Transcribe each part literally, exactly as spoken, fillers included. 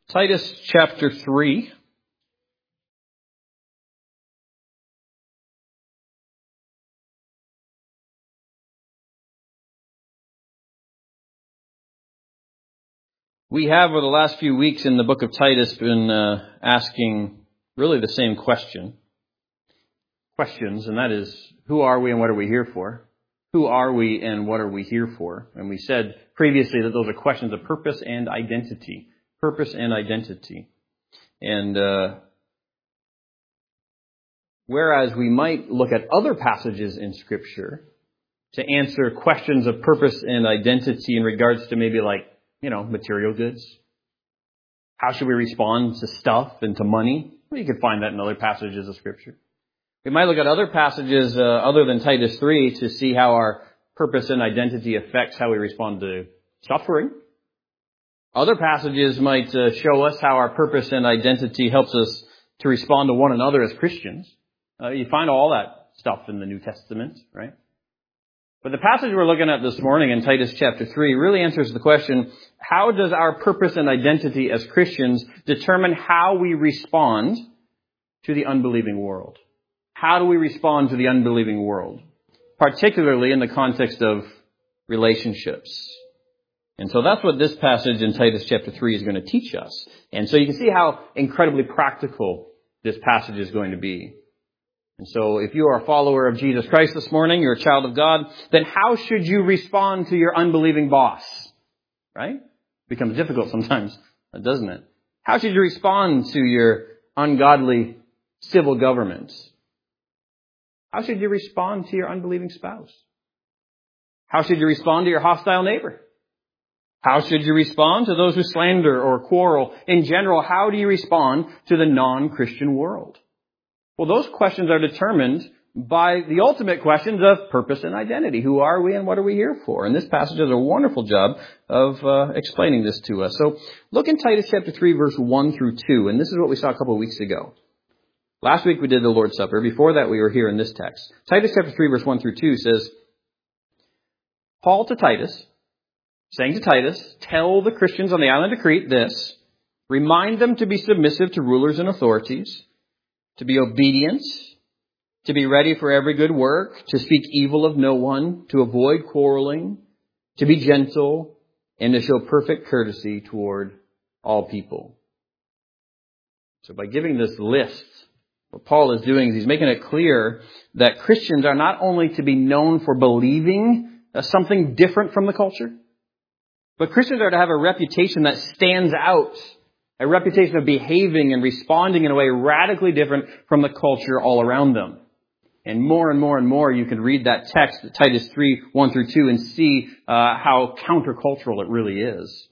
Titus chapter three. We have, over the last few weeks in the book of Titus, been uh, asking really the same question. Questions, and that is, who are we and what are we here for? Who are we and what are we here for? And we said previously that those are questions of purpose and identity. Purpose and identity. And uh, whereas we might look at other passages in Scripture to answer questions of purpose and identity in regards to maybe like, you know, material goods. How should we respond to stuff and to money? Well, you can find that in other passages of Scripture. We might look at other passages uh, other than Titus three to see how our purpose and identity affects how we respond to suffering. Other passages might uh, show us how our purpose and identity helps us to respond to one another as Christians. Uh, you find all that stuff in the New Testament, right? But the passage we're looking at this morning in Titus chapter three really answers the question, how does our purpose and identity as Christians determine how we respond to the unbelieving world? How do we respond to the unbelieving world? Particularly in the context of relationships. And so that's what this passage in Titus chapter three is going to teach us. And so you can see how incredibly practical this passage is going to be. And so if you are a follower of Jesus Christ this morning, you're a child of God, then how should you respond to your unbelieving boss? Right? It becomes difficult sometimes, doesn't it? How should you respond to your ungodly civil government? How should you respond to your unbelieving spouse? How should you respond to your hostile neighbor? How should you respond to those who slander or quarrel? In general, how do you respond to the non-Christian world? Well, those questions are determined by the ultimate questions of purpose and identity. Who are we and what are we here for? And this passage does a wonderful job of uh, explaining this to us. So look in Titus chapter three, verse one through two. And this is what we saw a couple of weeks ago. Last week we did the Lord's Supper. Before that we were here in this text. Titus chapter three, verse one through two says, Paul to Titus, saying to Titus, tell the Christians on the island of Crete this, remind them to be submissive to rulers and authorities, to be obedient, to be ready for every good work, to speak evil of no one, to avoid quarreling, to be gentle, and to show perfect courtesy toward all people. So by giving this list, what Paul is doing is he's making it clear that Christians are not only to be known for believing something different from the culture, but Christians are to have a reputation that stands out. A reputation of behaving and responding in a way radically different from the culture all around them. And more and more and more you can read that text, Titus three, one through two, and see uh, how countercultural it really is.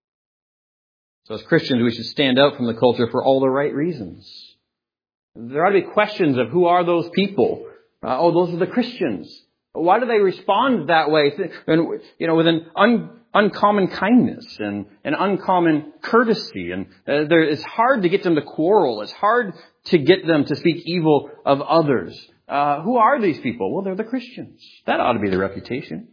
So as Christians, we should stand out from the culture for all the right reasons. There ought to be questions of who are those people? Uh, oh, those are the Christians. Why do they respond that way? And, you know, with an un, uncommon kindness and an uncommon courtesy. And uh, there, it's hard to get them to quarrel. It's hard to get them to speak evil of others. Uh, who are these people? Well, they're the Christians. That ought to be the reputation.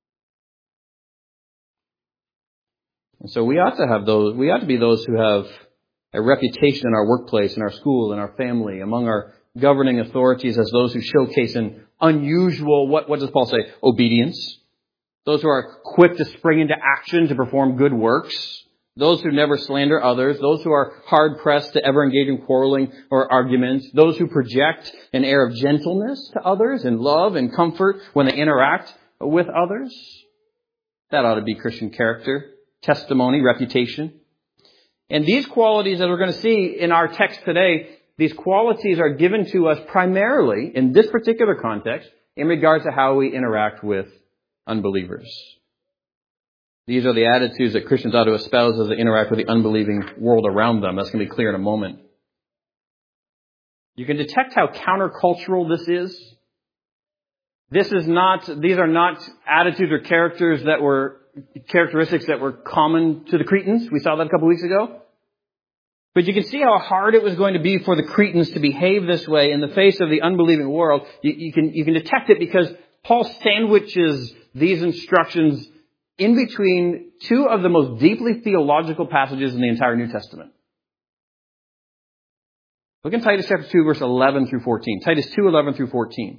And so we ought to have those. We ought to be those who have a reputation in our workplace, in our school, in our family, among our governing authorities as those who showcase an unusual, what, what does Paul say? Obedience. Those who are quick to spring into action to perform good works. Those who never slander others. Those who are hard-pressed to ever engage in quarreling or arguments. Those who project an air of gentleness to others and love and comfort when they interact with others. That ought to be Christian character, testimony, reputation. And these qualities that we're going to see in our text today, these qualities are given to us primarily in this particular context in regards to how we interact with unbelievers. These are the attitudes that Christians ought to espouse as they interact with the unbelieving world around them. That's going to be clear in a moment. You can detect how countercultural this is. This is not, these are not attitudes or characters that were, characteristics that were common to the Cretans. We saw that a couple weeks ago. But you can see how hard it was going to be for the Cretans to behave this way in the face of the unbelieving world. You, you can, you can detect it because Paul sandwiches these instructions in between two of the most deeply theological passages in the entire New Testament. Look in Titus chapter two, verse eleven through fourteen. Titus two, eleven through fourteen.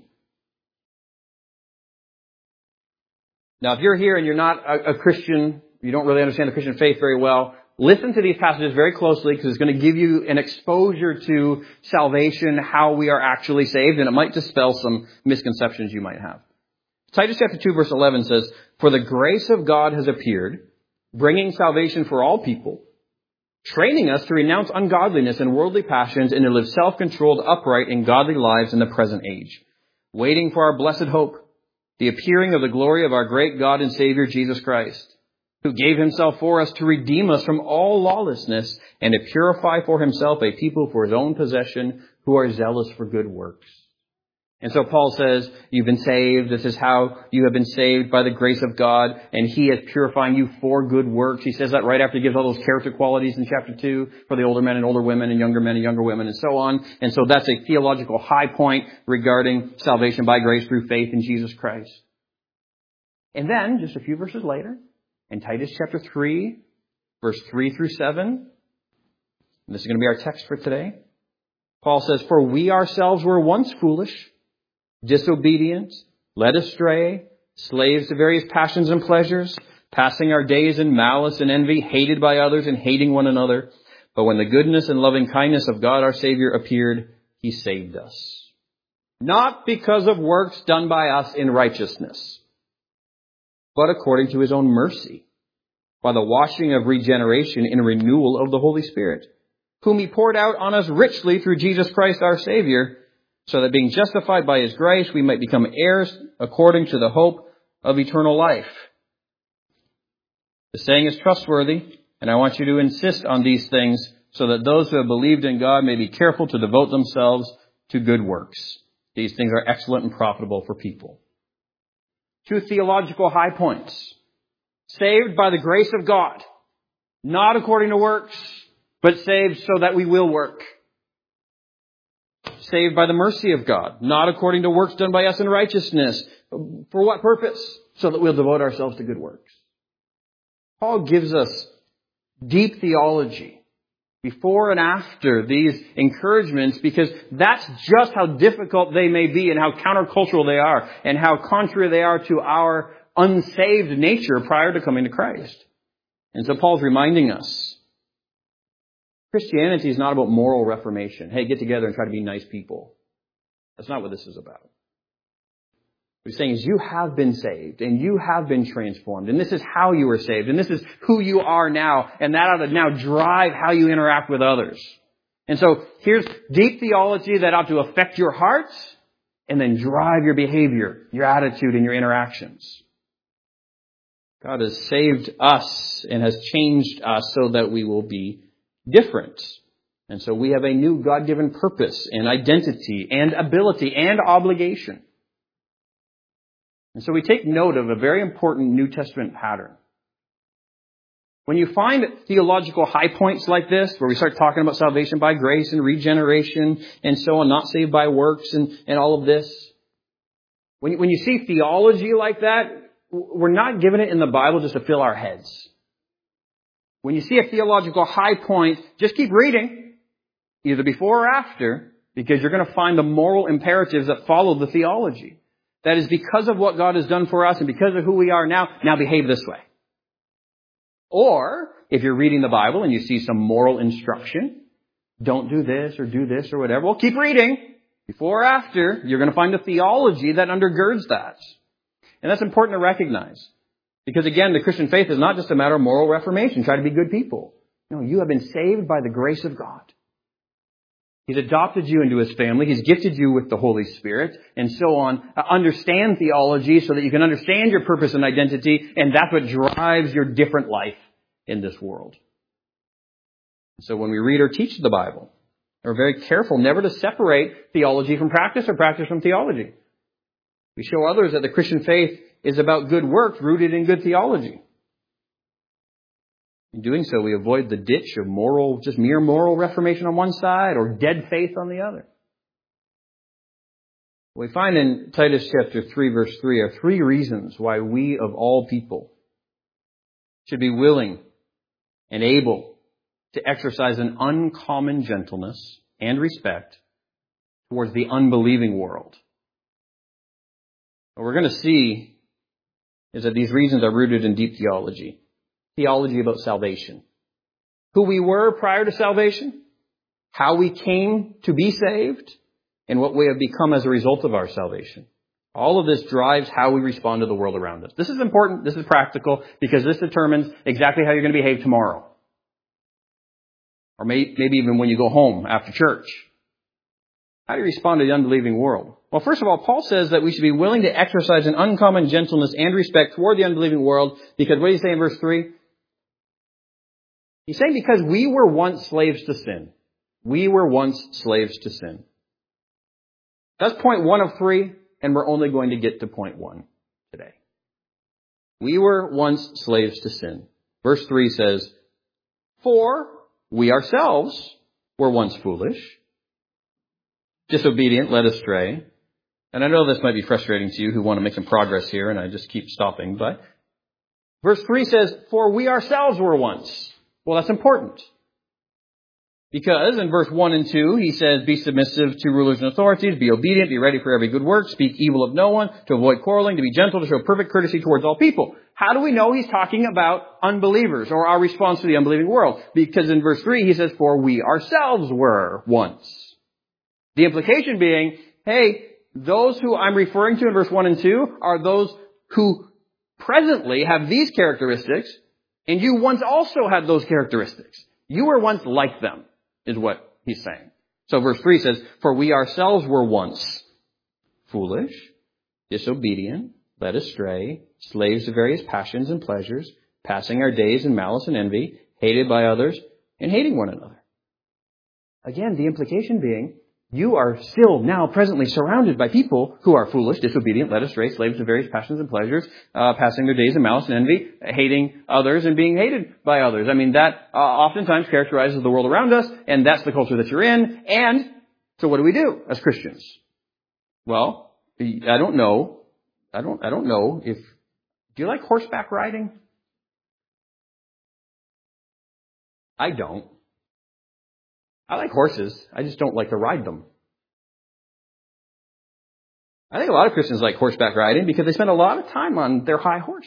Now, if you're here and you're not a, a Christian, you don't really understand the Christian faith very well, listen to these passages very closely because it's going to give you an exposure to salvation, how we are actually saved, and it might dispel some misconceptions you might have. Titus chapter two, verse eleven says, "For the grace of God has appeared, bringing salvation for all people, training us to renounce ungodliness and worldly passions and to live self-controlled, upright, and godly lives in the present age, waiting for our blessed hope, the appearing of the glory of our great God and Savior Jesus Christ, who gave himself for us to redeem us from all lawlessness and to purify for himself a people for his own possession who are zealous for good works." And so Paul says, you've been saved. This is how you have been saved, by the grace of God, and he is purifying you for good works. He says that right after he gives all those character qualities in chapter two for the older men and older women and younger men and younger women and so on. And so that's a theological high point regarding salvation by grace through faith in Jesus Christ. And then, just a few verses later, in Titus chapter three, verse three through seven, and this is going to be our text for today, Paul says, "For we ourselves were once foolish, disobedient, led astray, slaves to various passions and pleasures, passing our days in malice and envy, hated by others and hating one another. But when the goodness and loving kindness of God our Savior appeared, he saved us. Not because of works done by us in righteousness, but according to his own mercy, by the washing of regeneration and renewal of the Holy Spirit, whom he poured out on us richly through Jesus Christ our Savior, so that being justified by his grace, we might become heirs according to the hope of eternal life." The saying is trustworthy, and I want you to insist on these things so that those who have believed in God may be careful to devote themselves to good works. These things are excellent and profitable for people. Two theological high points. Saved by the grace of God, not according to works, but saved so that we will work. Saved by the mercy of God, not according to works done by us in righteousness. For what purpose? So that we'll devote ourselves to good works. Paul gives us deep theology before and after these encouragements, because that's just how difficult they may be and how countercultural they are and how contrary they are to our unsaved nature prior to coming to Christ. And so Paul's reminding us, Christianity is not about moral reformation. Hey, get together and try to be nice people. That's not what this is about. What he's saying is you have been saved and you have been transformed. And this is how you were saved. And this is who you are now. And that ought to now drive how you interact with others. And so here's deep theology that ought to affect your hearts and then drive your behavior, your attitude, and your interactions. God has saved us and has changed us so that we will be different. And so we have a new God-given purpose and identity and ability and obligation. And so we take note of a very important New Testament pattern. When you find theological high points like this, where we start talking about salvation by grace and regeneration and so on, not saved by works and, and all of this, when you, when you see theology like that, we're not given it in the Bible just to fill our heads. When you see a theological high point, just keep reading, either before or after, because you're going to find the moral imperatives that follow the theology. That is, because of what God has done for us and because of who we are now, now behave this way. Or, if you're reading the Bible and you see some moral instruction, don't do this or do this or whatever, well, keep reading. Before or after, you're going to find a theology that undergirds that. And that's important to recognize. Because again, the Christian faith is not just a matter of moral reformation. Try to be good people. No, you have been saved by the grace of God. He's adopted you into his family. He's gifted you with the Holy Spirit and so on. Uh, understand theology so that you can understand your purpose and identity. And that's what drives your different life in this world. So when we read or teach the Bible, we're very careful never to separate theology from practice or practice from theology. We show others that the Christian faith is about good works rooted in good theology. In doing so, we avoid the ditch of moral, just mere moral reformation on one side or dead faith on the other. What we find in Titus chapter three, verse three, are three reasons why we of all people should be willing and able to exercise an uncommon gentleness and respect towards the unbelieving world. What we're going to see is that these reasons are rooted in deep theology. Theology about salvation. Who we were prior to salvation, how we came to be saved, and what we have become as a result of our salvation. All of this drives how we respond to the world around us. This is important, this is practical, because this determines exactly how you're going to behave tomorrow. Or may, maybe even when you go home after church. How do you respond to the unbelieving world? Well, first of all, Paul says that we should be willing to exercise an uncommon gentleness and respect toward the unbelieving world, because what do you say in verse three? He's saying because we were once slaves to sin. We were once slaves to sin. That's point one of three, and we're only going to get to point one today. We were once slaves to sin. Verse three says, for we ourselves were once foolish, disobedient, led astray. And I know this might be frustrating to you who want to make some progress here, and I just keep stopping. But verse three says, for we ourselves were once. Well, that's important. Because in verse one and two, he says, be submissive to rulers and authorities, be obedient, be ready for every good work, speak evil of no one, to avoid quarreling, to be gentle, to show perfect courtesy towards all people. How do we know he's talking about unbelievers or our response to the unbelieving world? Because in verse three, he says, for we ourselves were once. The implication being, hey, those who I'm referring to in verse one and two are those who presently have these characteristics, and you once also had those characteristics. You were once like them, is what he's saying. So verse three says, for we ourselves were once foolish, disobedient, led astray, slaves to various passions and pleasures, passing our days in malice and envy, hated by others, and hating one another. Again, the implication being, you are still now presently surrounded by people who are foolish, disobedient, led astray, slaves to various passions and pleasures, uh, passing their days in malice and envy, hating others and being hated by others. I mean, that uh, oftentimes characterizes the world around us, and that's the culture that you're in. And so what do we do as Christians? Well, I don't know. I don't, I don't know if, do you like horseback riding? I don't. I like horses. I just don't like to ride them. I think a lot of Christians like horseback riding because they spend a lot of time on their high horse.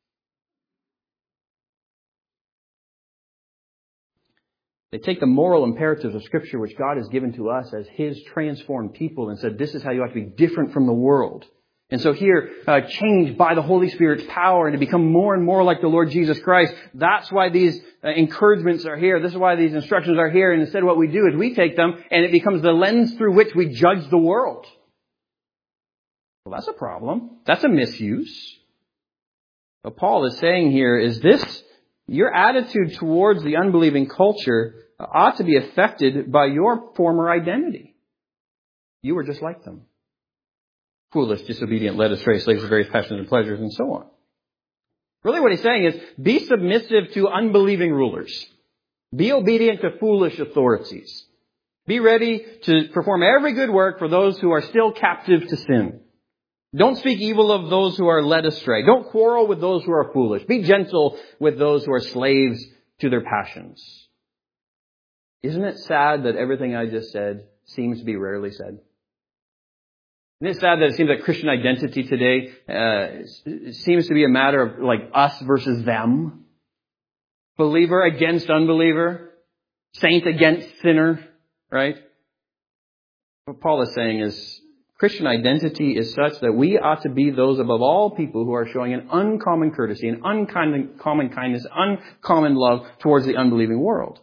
They take the moral imperatives of Scripture, which God has given to us as His transformed people, and said, this is how you ought to be different from the world. And so here, uh, changed by the Holy Spirit's power and to become more and more like the Lord Jesus Christ. That's why these uh, encouragements are here. This is why these instructions are here. And instead what we do is we take them and it becomes the lens through which we judge the world. Well, that's a problem. That's a misuse. What Paul is saying here is this, your attitude towards the unbelieving culture ought to be affected by your former identity. You were just like them. Foolish, disobedient, led astray, slaves of various passions and pleasures, and so on. Really what he's saying is, be submissive to unbelieving rulers. Be obedient to foolish authorities. Be ready to perform every good work for those who are still captive to sin. Don't speak evil of those who are led astray. Don't quarrel with those who are foolish. Be gentle with those who are slaves to their passions. Isn't it sad that everything I just said seems to be rarely said? Isn't it sad that it seems like Christian identity today uh, seems to be a matter of like us versus them? Believer against unbeliever? Saint against sinner? Right? What Paul is saying is Christian identity is such that we ought to be those above all people who are showing an uncommon courtesy, an uncommon kindness, uncommon love towards the unbelieving world.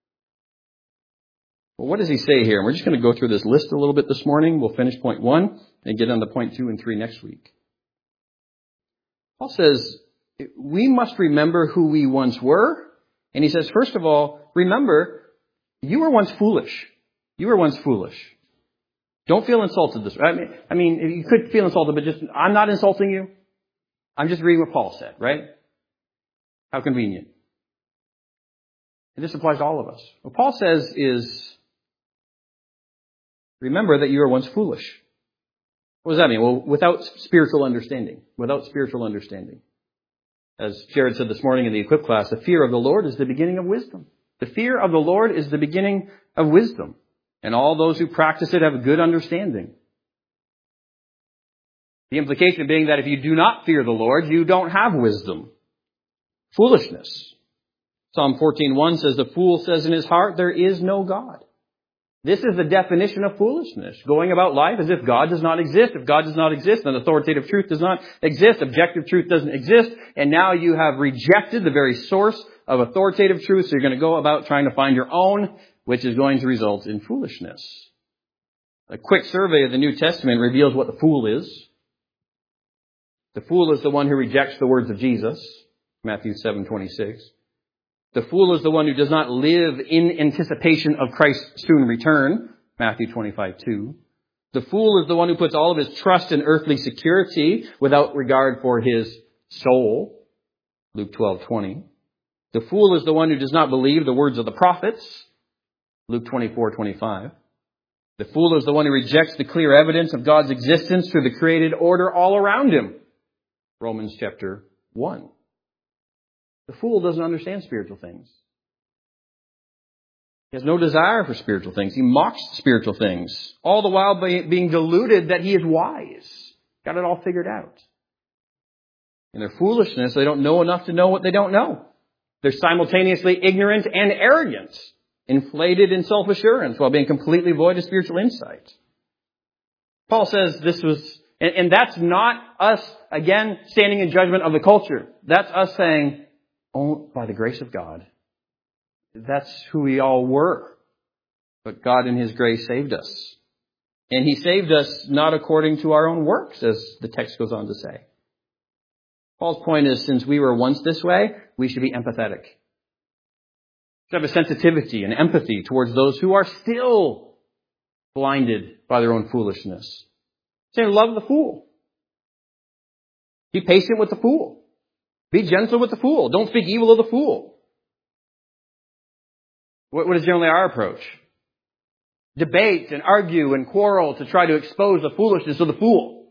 Well, what does he say here? And we're just going to go through this list a little bit this morning. We'll finish point one and get on to point two and three next week. Paul says, we must remember who we once were. And he says, first of all, remember, you were once foolish. You were once foolish. Don't feel insulted this way. I mean, I mean, you could feel insulted, but just, I'm not insulting you. I'm just reading what Paul said, right? How convenient. And this applies to all of us. What Paul says is, remember that you were once foolish. What does that mean? Well, without spiritual understanding. Without spiritual understanding. As Jared said this morning in the Equip class, the fear of the Lord is the beginning of wisdom. The fear of the Lord is the beginning of wisdom. And all those who practice it have a good understanding. The implication being that if you do not fear the Lord, you don't have wisdom. Foolishness. Psalm fourteen one says, the fool says in his heart, there is no God. This is the definition of foolishness. Going about life as if God does not exist. If God does not exist, then authoritative truth does not exist. Objective truth doesn't exist. And now you have rejected the very source of authoritative truth. So you're going to go about trying to find your own, which is going to result in foolishness. A quick survey of the New Testament reveals what the fool is. The fool is the one who rejects the words of Jesus, Matthew seven twenty-six. The fool is the one who does not live in anticipation of Christ's soon return, Matthew twenty-five two. The fool is the one who puts all of his trust in earthly security without regard for his soul, Luke twelve twenty. The fool is the one who does not believe the words of the prophets, Luke twenty-four twenty-five. The fool is the one who rejects the clear evidence of God's existence through the created order all around him, Romans chapter one. The fool doesn't understand spiritual things. He has no desire for spiritual things. He mocks spiritual things, all the while being deluded that he is wise. Got it all figured out. In their foolishness, they don't know enough to know what they don't know. They're simultaneously ignorant and arrogant, inflated in self-assurance while being completely void of spiritual insight. Paul says this was, and, and that's not us, again, standing in judgment of the culture. That's us saying, oh, by the grace of God. That's who we all were. But God in His grace saved us. And He saved us not according to our own works, as the text goes on to say. Paul's point is, since we were once this way, we should be empathetic. We should have a sensitivity and empathy towards those who are still blinded by their own foolishness. Say, love the fool. Be patient with the fool. Be gentle with the fool. Don't speak evil of the fool. What, what is generally our approach? Debate and argue and quarrel to try to expose the foolishness of the fool.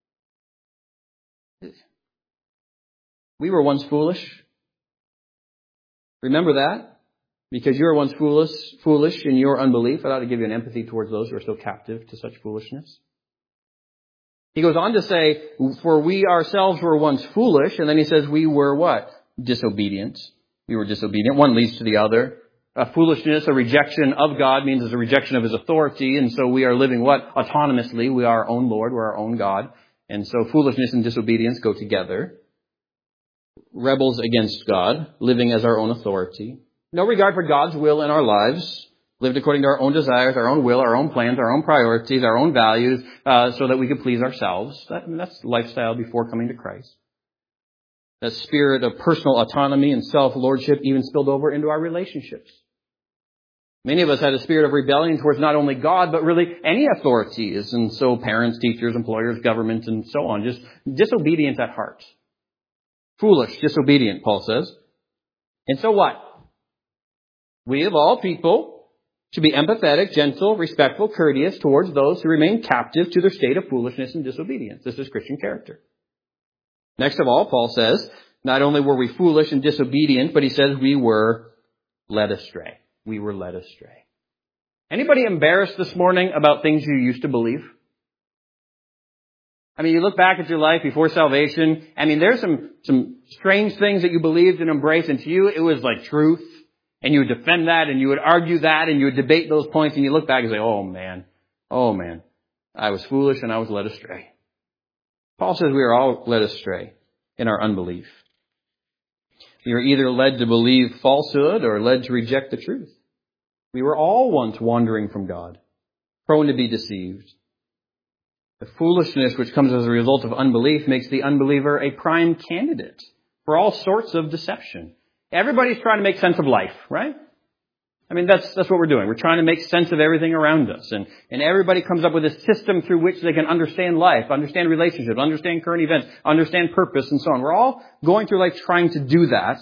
We were once foolish. Remember that? Because you were once foolish, foolish in your unbelief. It ought to give you an empathy towards those who are still captive to such foolishness. He goes on to say, for we ourselves were once foolish, and then he says we were what? Disobedient. We were disobedient. One leads to the other. A foolishness, a rejection of God means it's a rejection of His authority, and so we are living what? Autonomously. We are our own Lord. We're our own God. And so foolishness and disobedience go together. Rebels against God, living as our own authority. No regard for God's will in our lives. Lived according to our own desires, our own will, our own plans, our own priorities, our own values, uh, so that we could please ourselves. That, that's lifestyle before coming to Christ. That spirit of personal autonomy and self-lordship even spilled over into our relationships. Many of us had a spirit of rebellion towards not only God, but really any authorities. And so parents, teachers, employers, government, and so on. Just disobedient at heart. Foolish, disobedient, Paul says. And so what? We of all people should be empathetic, gentle, respectful, courteous towards those who remain captive to their state of foolishness and disobedience. This is Christian character. Next of all, Paul says, not only were we foolish and disobedient, but he says we were led astray. We were led astray. Anybody embarrassed this morning about things you used to believe? I mean, you look back at your life before salvation. I mean, there's some, some strange things that you believed and embraced, and to you it was like truth. And you would defend that, and you would argue that, and you would debate those points, and you look back and say, oh man, oh man, I was foolish and I was led astray. Paul says we are all led astray in our unbelief. We are either led to believe falsehood or led to reject the truth. We were all once wandering from God, prone to be deceived. The foolishness which comes as a result of unbelief makes the unbeliever a prime candidate for all sorts of deception. Everybody's trying to make sense of life, right? I mean, that's that's what we're doing. We're trying to make sense of everything around us. And, and everybody comes up with a system through which they can understand life, understand relationships, understand current events, understand purpose, and so on. We're all going through life trying to do that.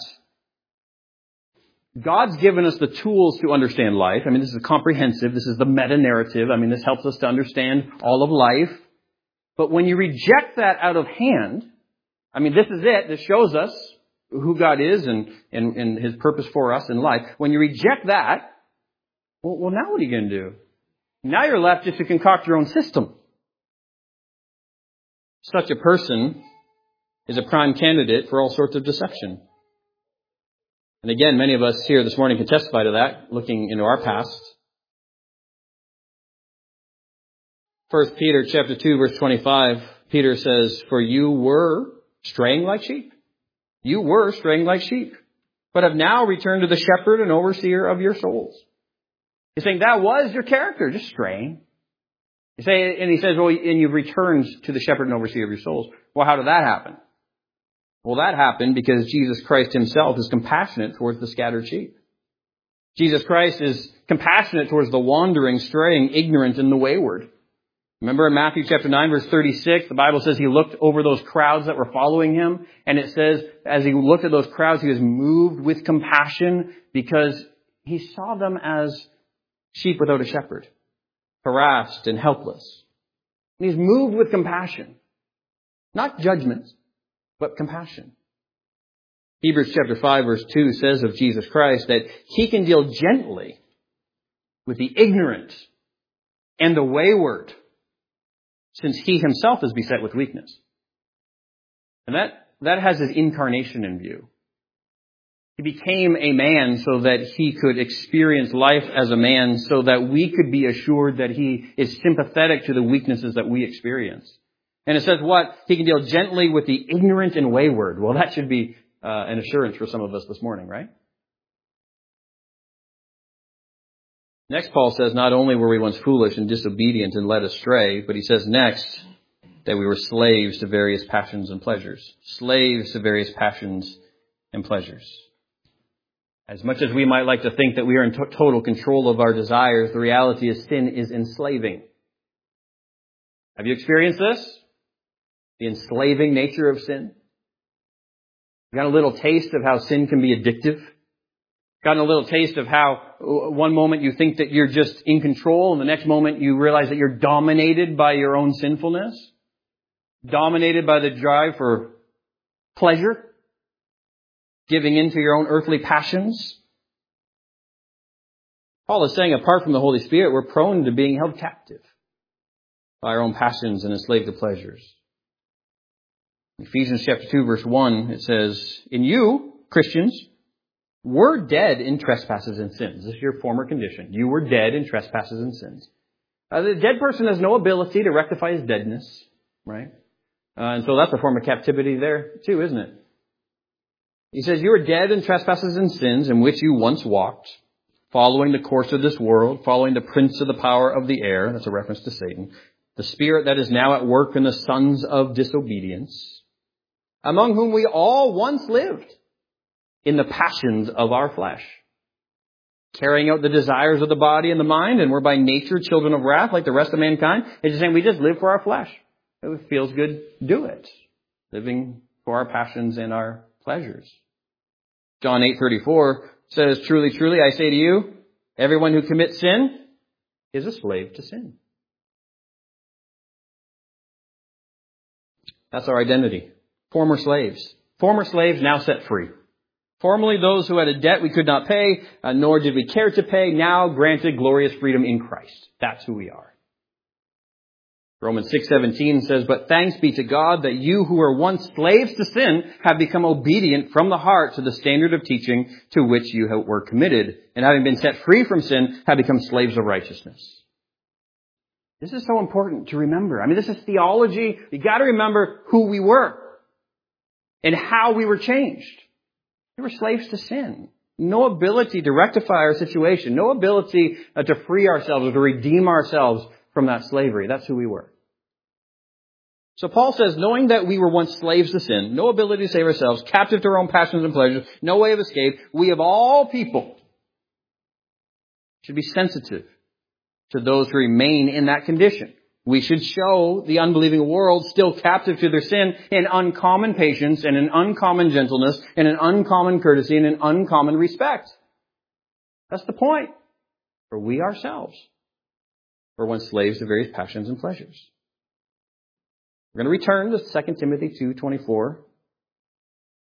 God's given us the tools to understand life. I mean, this is comprehensive. This is the meta-narrative. I mean, this helps us to understand all of life. But when you reject that out of hand, I mean, this is it. This shows us who God is and, and, and His purpose for us in life, when you reject that, well, well now what are you going to do? Now you're left just to concoct your own system. Such a person is a prime candidate for all sorts of deception. And again, many of us here this morning can testify to that, looking into our past. First Peter chapter two, verse twenty-five, Peter says, "For you were straying like sheep. You were straying like sheep, but have now returned to the shepherd and overseer of your souls." He's saying that was your character, just straying. You say, and he says, well, and you've returned to the shepherd and overseer of your souls. Well, how did that happen? Well, that happened because Jesus Christ Himself is compassionate towards the scattered sheep. Jesus Christ is compassionate towards the wandering, straying, ignorant, and the wayward. Remember in Matthew chapter nine, verse thirty-six, the Bible says He looked over those crowds that were following Him. And it says, as He looked at those crowds, He was moved with compassion because He saw them as sheep without a shepherd, harassed and helpless. And He's moved with compassion. Not judgment, but compassion. Hebrews chapter five, verse two says of Jesus Christ that He can deal gently with the ignorant and the wayward, since He Himself is beset with weakness. And that, that has His incarnation in view. He became a man so that He could experience life as a man, so that we could be assured that He is sympathetic to the weaknesses that we experience. And it says what? He can deal gently with the ignorant and wayward. Well, that should be uh, an assurance for some of us this morning, right? Next, Paul says, not only were we once foolish and disobedient and led astray, but he says next that we were slaves to various passions and pleasures. Slaves to various passions and pleasures. As much as we might like to think that we are in to- total control of our desires, the reality is sin is enslaving. Have you experienced this? The enslaving nature of sin? You got a little taste of how sin can be addictive? Gotten a little taste of how one moment you think that you're just in control and the next moment you realize that you're dominated by your own sinfulness? Dominated by the drive for pleasure? Giving in to your own earthly passions? Paul is saying apart from the Holy Spirit, we're prone to being held captive by our own passions and enslaved to pleasures. In Ephesians chapter two, verse one, it says, "In you, Christians, were dead in trespasses and sins." This is your former condition. You were dead in trespasses and sins. Uh, the dead person has no ability to rectify his deadness, right? Uh, and so that's a form of captivity there too, isn't it? He says, "You were dead in trespasses and sins in which you once walked, following the course of this world, following the prince of the power of the air." That's a reference to Satan. "The spirit that is now at work in the sons of disobedience, among whom we all once lived in the passions of our flesh, carrying out the desires of the body and the mind, and we're by nature children of wrath like the rest of mankind." It's just saying we just live for our flesh. If it feels good, do it. Living for our passions and our pleasures. John eight thirty-four says, "Truly, truly, I say to you, everyone who commits sin is a slave to sin." That's our identity. Former slaves. Former slaves now set free. Formerly those who had a debt we could not pay, uh, nor did we care to pay, now granted glorious freedom in Christ. That's who we are. Romans six seventeen says, "But thanks be to God that you who were once slaves to sin have become obedient from the heart to the standard of teaching to which you were committed, and having been set free from sin, have become slaves of righteousness." This is so important to remember. I mean, this is theology. You got to remember who we were and how we were changed. We were slaves to sin. No ability to rectify our situation. No ability uh, to free ourselves or to redeem ourselves from that slavery. That's who we were. So Paul says, knowing that we were once slaves to sin, no ability to save ourselves, captive to our own passions and pleasures, no way of escape, we of all people should be sensitive to those who remain in that condition. We should show the unbelieving world still captive to their sin in uncommon patience and in uncommon gentleness and in uncommon courtesy and in uncommon respect. That's the point. For we ourselves were once slaves to various passions and pleasures. We're going to return to Second Timothy two twenty-four.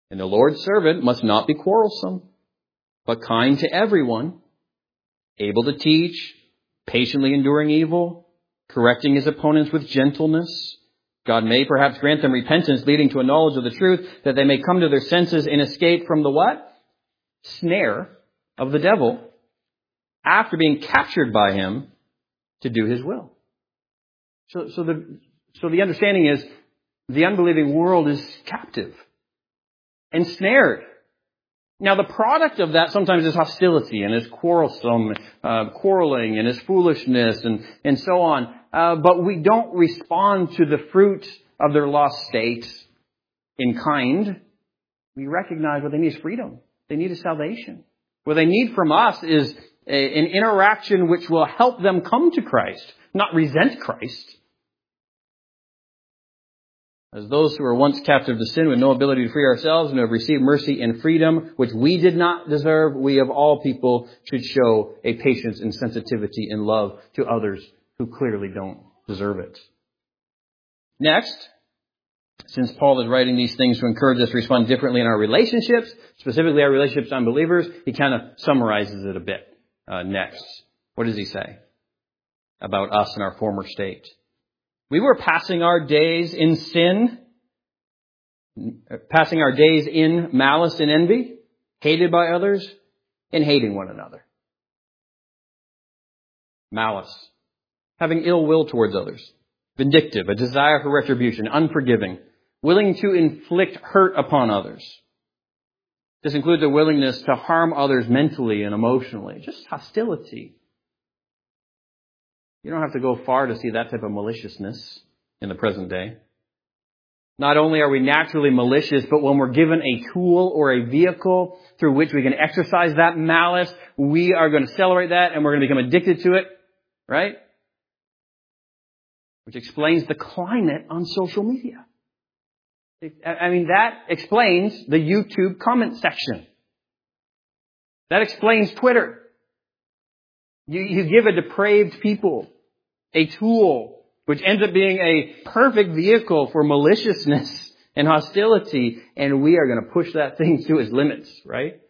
And the Lord's servant must not be quarrelsome, but kind to everyone, able to teach, patiently enduring evil, correcting his opponents with gentleness. God may perhaps grant them repentance leading to a knowledge of the truth, that they may come to their senses and escape from the what? Snare of the devil, after being captured by him to do his will. So, so the, so the understanding is the unbelieving world is captive, ensnared. Now, the product of that sometimes is hostility and is quarrelsome, uh, quarreling and is foolishness and, and so on. Uh, but we don't respond to the fruit of their lost state in kind. We recognize what they need is freedom. They need is salvation. What they need from us is a, an interaction which will help them come to Christ, not resent Christ. As those who were once captive to sin with no ability to free ourselves and who have received mercy and freedom, which we did not deserve, we of all people should show a patience and sensitivity and love to others who clearly don't deserve it. Next, since Paul is writing these things to encourage us to respond differently in our relationships, specifically our relationships to unbelievers, he kind of summarizes it a bit uh, next. What does he say about us in our former state? We were passing our days in sin, passing our days in malice and envy, hated by others, and hating one another. Malice, having ill will towards others, vindictive, a desire for retribution, unforgiving, willing to inflict hurt upon others. This includes a willingness to harm others mentally and emotionally, just hostility. You don't have to go far to see that type of maliciousness in the present day. Not only are we naturally malicious, but when we're given a tool or a vehicle through which we can exercise that malice, we are going to celebrate that and we're going to become addicted to it, right? Which explains the climate on social media. I mean, that explains the YouTube comment section. That explains Twitter. You, you give a depraved people a tool which ends up being a perfect vehicle for maliciousness and hostility, and we are going to push that thing to its limits, right?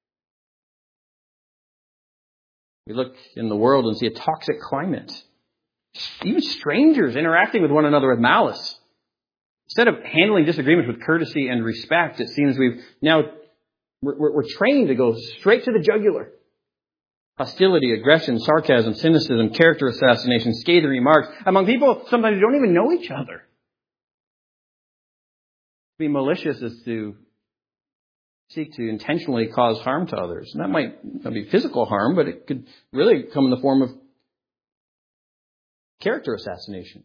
We look in the world and see a toxic climate. Even strangers interacting with one another with malice. Instead of handling disagreements with courtesy and respect, it seems we've now, we're, we're trained to go straight to the jugular. Hostility, aggression, sarcasm, cynicism, character assassination, scathing remarks among people sometimes who don't even know each other. To be malicious is to seek to intentionally cause harm to others. And that might not be physical harm, but it could really come in the form of character assassination.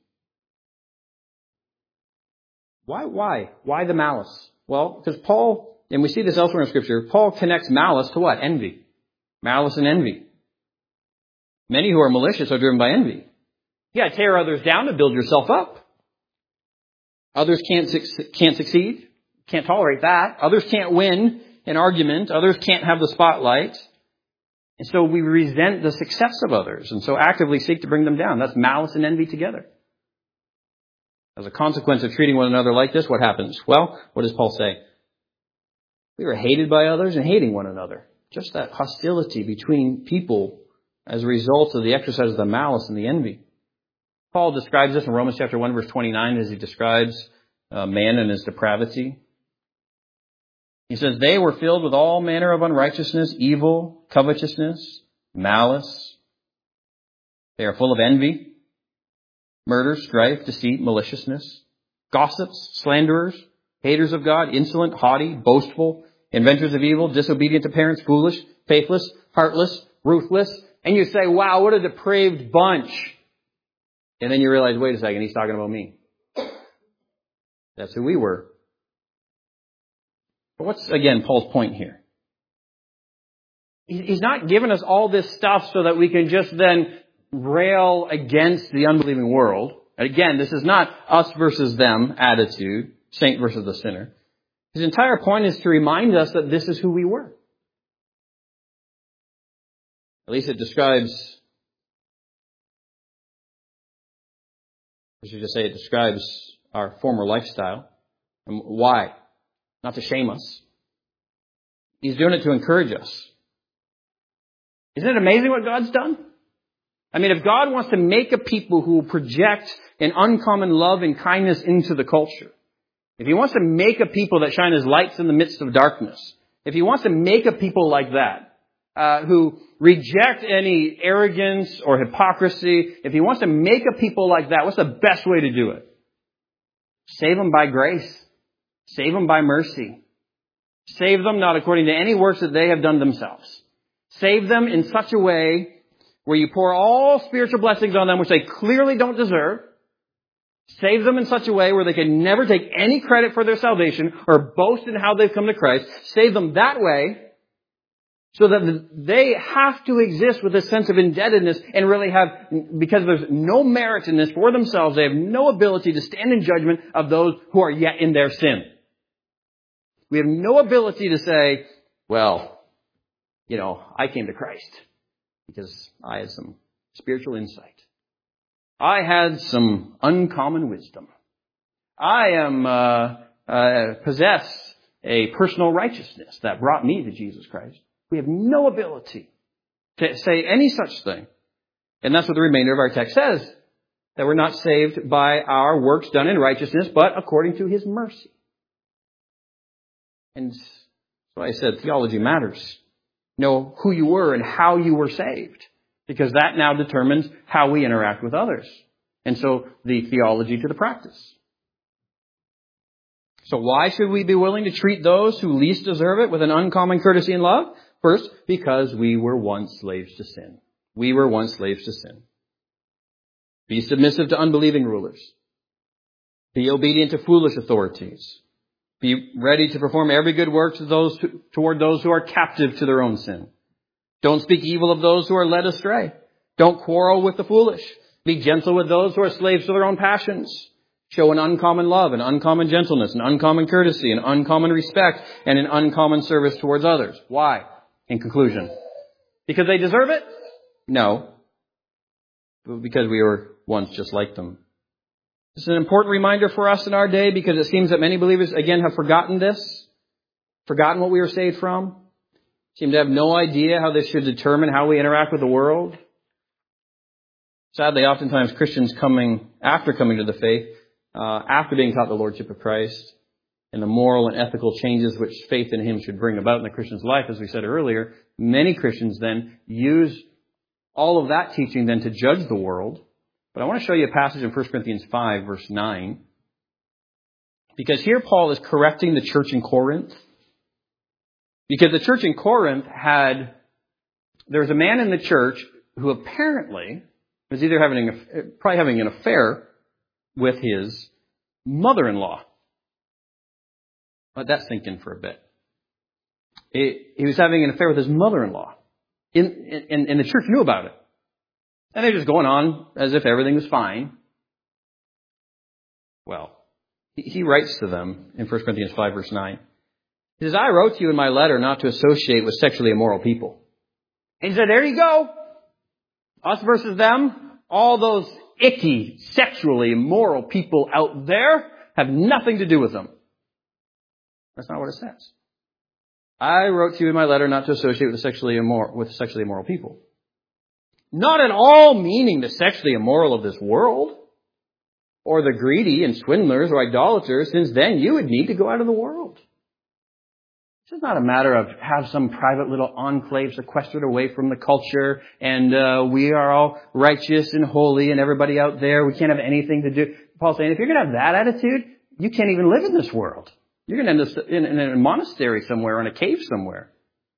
Why? Why? Why the malice? Well, because Paul, and we see this elsewhere in Scripture, Paul connects malice to what? Envy. Malice and envy. Many who are malicious are driven by envy. You got to tear others down to build yourself up. Others can't can't succeed. Can't tolerate that. Others can't win an argument. Others can't have the spotlight. And so we resent the success of others, and so actively seek to bring them down. That's malice and envy together. As a consequence of treating one another like this, what happens? Well, what does Paul say? We are hated by others and hating one another. Just that hostility between people as a result of the exercise of the malice and the envy. Paul describes this in Romans chapter one, verse twenty-nine, as he describes uh, man and his depravity. He says, they were filled with all manner of unrighteousness, evil, covetousness, malice. They are full of envy, murder, strife, deceit, maliciousness, gossips, slanderers, haters of God, insolent, haughty, boastful, inventors of evil, disobedient to parents, foolish, faithless, heartless, ruthless. And you say, wow, what a depraved bunch. And then you realize, wait a second, he's talking about me. That's who we were. But what's, again, Paul's point here? He's not giving us all this stuff so that we can just then rail against the unbelieving world. And again, this is not us versus them attitude, saint versus the sinner. His entire point is to remind us that this is who we were. At least it describes, I should just say it describes our former lifestyle. And why? Not to shame us, He's doing it to encourage us. Isn't it amazing what God's done? I mean, if God wants to make a people who will project an uncommon love and kindness into the culture, if He wants to make a people that shine as lights in the midst of darkness, if He wants to make a people like that, uh, who reject any arrogance or hypocrisy, if He wants to make a people like that, what's the best way to do it? Save them by grace. Save them by mercy. Save them not according to any works that they have done themselves. Save them in such a way where you pour all spiritual blessings on them, which they clearly don't deserve. Save them in such a way where they can never take any credit for their salvation or boast in how they've come to Christ. Save them that way so that they have to exist with a sense of indebtedness and really have, because there's no merit in this for themselves, they have no ability to stand in judgment of those who are yet in their sin. We have no ability to say, well, you know, I came to Christ because I had some spiritual insight. I had some uncommon wisdom. I am uh, uh, possess a personal righteousness that brought me to Jesus Christ. We have no ability to say any such thing. And that's what the remainder of our text says, that we're not saved by our works done in righteousness, but according to His mercy. And that's why I said theology matters. Know who you were and how you were saved, because that now determines how we interact with others. And so the theology to the practice. So why should we be willing to treat those who least deserve it with an uncommon courtesy and love? First, because we were once slaves to sin. We were once slaves to sin. Be submissive to unbelieving rulers. Be obedient to foolish authorities. Be ready to perform every good work to those who, toward those who are captive to their own sin. Don't speak evil of those who are led astray. Don't quarrel with the foolish. Be gentle with those who are slaves to their own passions. Show an uncommon love, an uncommon gentleness, an uncommon courtesy, an uncommon respect, and an uncommon service towards others. Why? In conclusion, because they deserve it? No. But because we were once just like them. This is an important reminder for us in our day because it seems that many believers, again, have forgotten this, forgotten what we were saved from, seem to have no idea how this should determine how we interact with the world. Sadly, oftentimes Christians coming, after coming to the faith, uh, after being taught the Lordship of Christ and the moral and ethical changes which faith in Him should bring about in the Christian's life, as we said earlier, many Christians then use all of that teaching then to judge the world. But I want to show you a passage in First Corinthians five, verse nine. Because here Paul is correcting the church in Corinth. Because the church in Corinth had, there was a man in the church who apparently was either having, a, probably having an affair with his mother-in-law. Let that sink in for a bit. He, he was having an affair with his mother-in-law. In, in, and the church knew about it. And they're just going on as if everything was fine. Well, he, he writes to them in First Corinthians five, verse nine. He says, I wrote to you in my letter not to associate with sexually immoral people. And he said, there you go. Us versus them. All those icky, sexually immoral people out there have nothing to do with them. That's not what it says. I wrote to you in my letter not to associate with sexually immoral, with sexually immoral people. Not at all meaning the sexually immoral of this world, or the greedy and swindlers or idolaters, since then you would need to go out of the world. This is not a matter of have some private little enclave sequestered away from the culture, and uh, we are all righteous and holy, and everybody out there, we can't have anything to do. Paul's saying, if you're going to have that attitude, you can't even live in this world. You're going to end up in, in a monastery somewhere, or in a cave somewhere.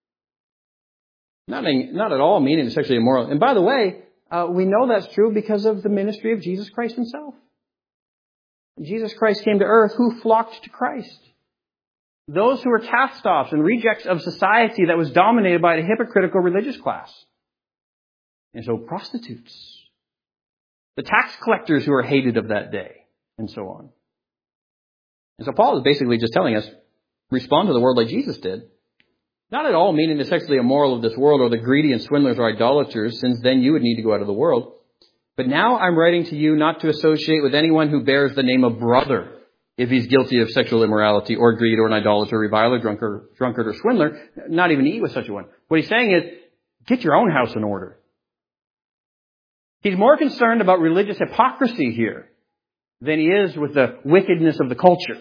Not, not at all meaning the sexually immoral. And by the way, uh, we know that's true because of the ministry of Jesus Christ Himself. Jesus Christ came to earth. Who flocked to Christ? Those who were cast-offs and rejects of society that was dominated by a hypocritical religious class. And so prostitutes. The tax collectors who were hated of that day. And so on. And so Paul is basically just telling us, respond to the world like Jesus did. Not at all meaning the sexually immoral of this world or the greedy and swindlers or idolaters, since then you would need to go out of the world. But now I'm writing to you not to associate with anyone who bears the name of brother if he's guilty of sexual immorality or greed or an idolater, reviler, drunkard, drunkard or swindler, not even to eat with such a one. What he's saying is, get your own house in order. He's more concerned about religious hypocrisy here than he is with the wickedness of the culture.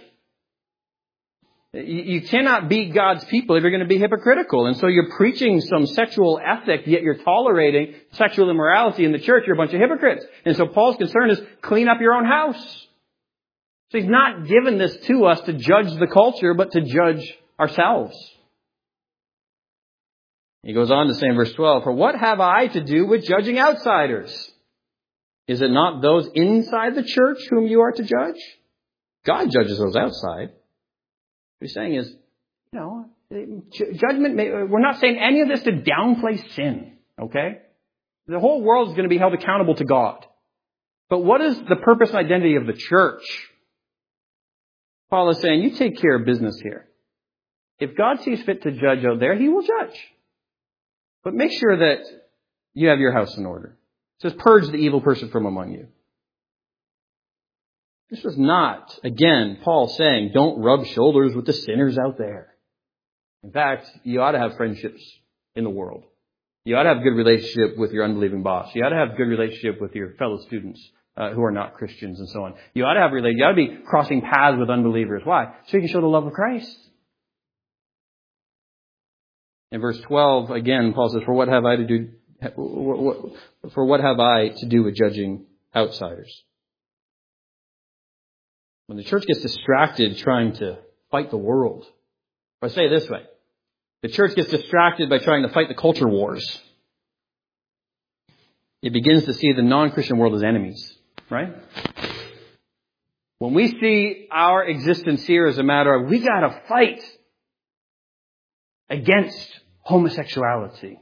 You cannot be God's people if you're going to be hypocritical. And so you're preaching some sexual ethic, yet you're tolerating sexual immorality in the church. You're a bunch of hypocrites. And so Paul's concern is clean up your own house. So he's not given this to us to judge the culture, but to judge ourselves. He goes on to say in verse twelve, for what have I to do with judging outsiders? Is it not those inside the church whom you are to judge? God judges those outside. What he's saying is, you know, judgment, may, we're not saying any of this to downplay sin, okay? The whole world is going to be held accountable to God. But what is the purpose and identity of the church? Paul is saying, you take care of business here. If God sees fit to judge out there, he will judge. But make sure that you have your house in order. It says, purge the evil person from among you. This was not, again, Paul saying, don't rub shoulders with the sinners out there. In fact, you ought to have friendships in the world. You ought to have a good relationship with your unbelieving boss. You ought to have a good relationship with your fellow students uh, who are not Christians and so on. You ought to have relate. You ought to be crossing paths with unbelievers. Why? So you can show the love of Christ. In verse twelve, again, Paul says, "For what have I to do? For what have I to do with judging outsiders?" When the church gets distracted trying to fight the world, or I say it this way, the church gets distracted by trying to fight the culture wars, it begins to see the non-Christian world as enemies, right? When we see our existence here as a matter of, we got to fight against homosexuality.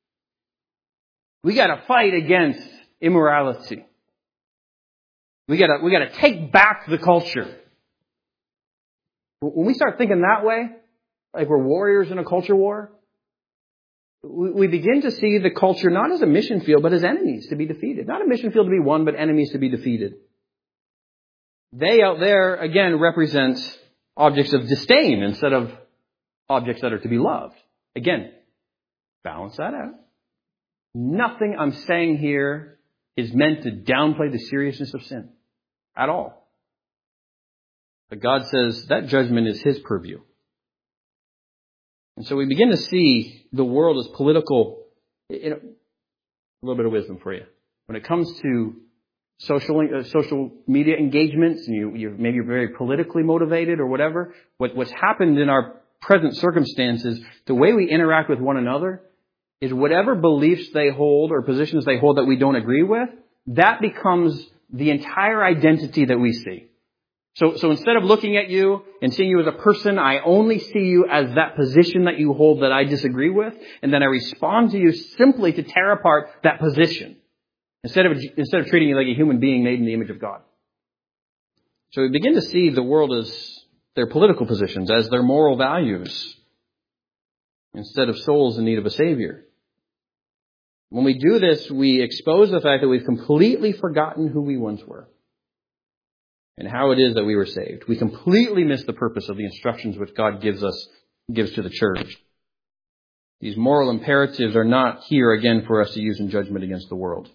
We got to fight against immorality. We got to we got to take back the culture. When we start thinking that way, like we're warriors in a culture war, we, we begin to see the culture not as a mission field, but as enemies to be defeated. Not a mission field to be won, but enemies to be defeated. They out there, again, represent objects of disdain instead of objects that are to be loved. Again, balance that out. Nothing I'm saying here is meant to downplay the seriousness of sin at all. But God says that judgment is His purview. And so we begin to see the world as political. You know, a little bit of wisdom for you. When it comes to social uh, social media engagements, and you you're, maybe you're very politically motivated or whatever, what, what's happened in our present circumstances, the way we interact with one another is whatever beliefs they hold or positions they hold that we don't agree with, that becomes the entire identity that we see. So, so instead of looking at you and seeing you as a person, I only see you as that position that you hold that I disagree with, and then I respond to you simply to tear apart that position, instead of, instead of treating you like a human being made in the image of God. So we begin to see the world as their political positions, as their moral values, instead of souls in need of a Savior. When we do this, we expose the fact that we've completely forgotten who we once were and how it is that we were saved. We completely miss the purpose of the instructions which God gives us, gives to the church. These moral imperatives are not here again for us to use in judgment against the world.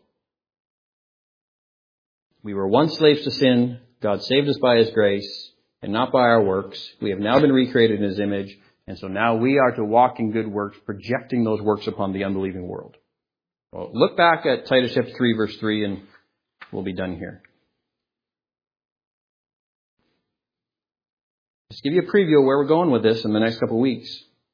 We were once slaves to sin. God saved us by His grace and not by our works. We have now been recreated in His image. And so now we are to walk in good works, projecting those works upon the unbelieving world. Well, look back at Titus chapter three, verse three, and we'll be done here. Just give you a preview of where we're going with this in the next couple of weeks.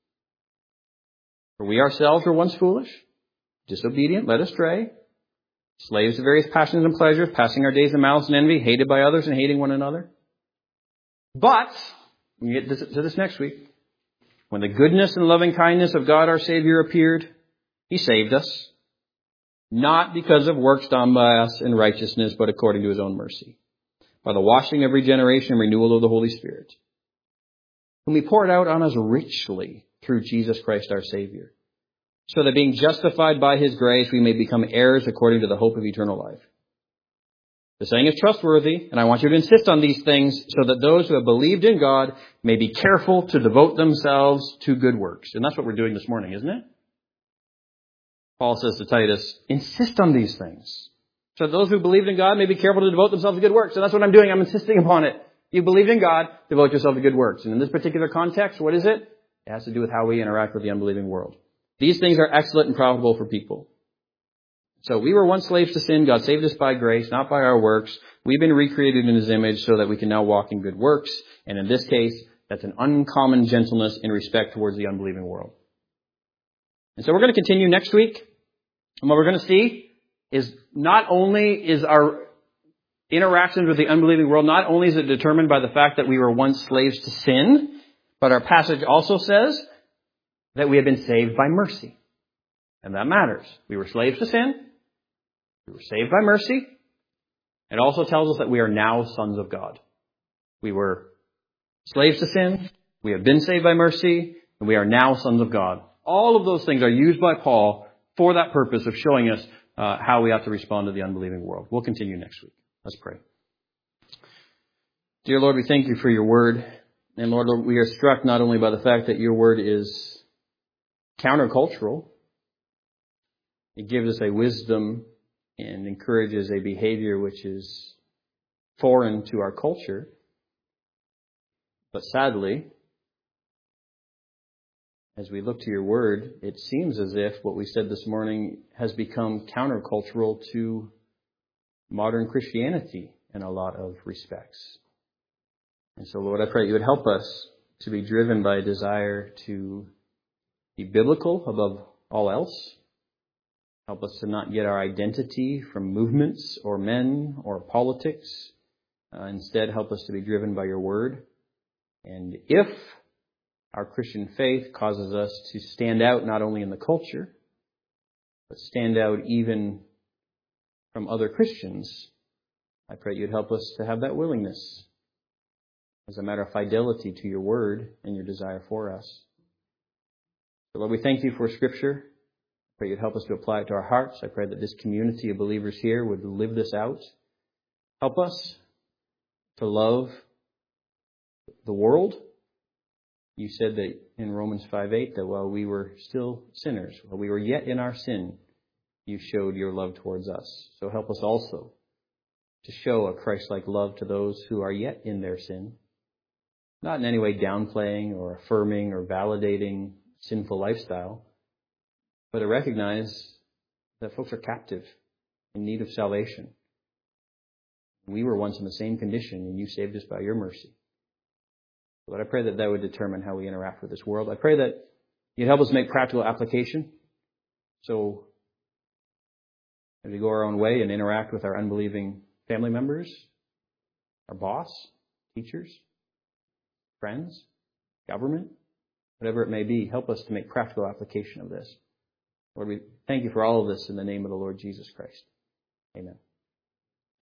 For we ourselves were once foolish, disobedient, led astray, slaves to various passions and pleasures, passing our days in malice and envy, hated by others and hating one another. But, we get this, to this next week, when the goodness and loving kindness of God our Savior appeared, He saved us, not because of works done by us in righteousness, but according to His own mercy, by the washing of regeneration and renewal of the Holy Spirit, whom He poured out on us richly through Jesus Christ our Savior, so that being justified by His grace, we may become heirs according to the hope of eternal life. The saying is trustworthy, and I want you to insist on these things so that those who have believed in God may be careful to devote themselves to good works. And that's what we're doing this morning, isn't it? Paul says to Titus, insist on these things so that those who believed in God may be careful to devote themselves to good works. And that's what I'm doing. I'm insisting upon it. You believed in God, devote yourself to good works. And in this particular context, what is it? It has to do with how we interact with the unbelieving world. These things are excellent and profitable for people. So we were once slaves to sin. God saved us by grace, not by our works. We've been recreated in His image so that we can now walk in good works. And in this case, that's an uncommon gentleness in respect towards the unbelieving world. And so we're going to continue next week. And what we're going to see is not only is our interactions with the unbelieving world, not only is it determined by the fact that we were once slaves to sin, but our passage also says that we have been saved by mercy. And that matters. We were slaves to sin. We were saved by mercy. It also tells us that we are now sons of God. We were slaves to sin. We have been saved by mercy. And we are now sons of God. All of those things are used by Paul for that purpose of showing us uh, how we have to respond to the unbelieving world. We'll continue next week. Let's pray. Dear Lord, we thank you for your word. And Lord, we are struck not only by the fact that your word is countercultural. It gives us a wisdom and encourages a behavior which is foreign to our culture. But sadly, as we look to your word, it seems as if what we said this morning has become countercultural to modern Christianity in a lot of respects. And so, Lord, I pray you would help us to be driven by a desire to be biblical above all else. Help us to not get our identity from movements or men or politics. Uh, instead, help us to be driven by your word. And if our Christian faith causes us to stand out not only in the culture, but stand out even from other Christians, I pray you'd help us to have that willingness as a matter of fidelity to your word and your desire for us. So Lord, we thank you for Scripture. I pray you'd help us to apply it to our hearts. I pray that this community of believers here would live this out. Help us to love the world. You said that in Romans five eight that while we were still sinners, while we were yet in our sin, you showed your love towards us. So help us also to show a Christ-like love to those who are yet in their sin. Not in any way downplaying or affirming or validating sinful lifestyle, but to recognize that folks are captive, in need of salvation. We were once in the same condition, and you saved us by your mercy. But I pray that that would determine how we interact with this world. I pray that you'd help us make practical application. So as we go our own way and interact with our unbelieving family members, our boss, teachers, friends, government, whatever it may be, help us to make practical application of this. Lord, we thank you for all of this in the name of the Lord Jesus Christ. Amen.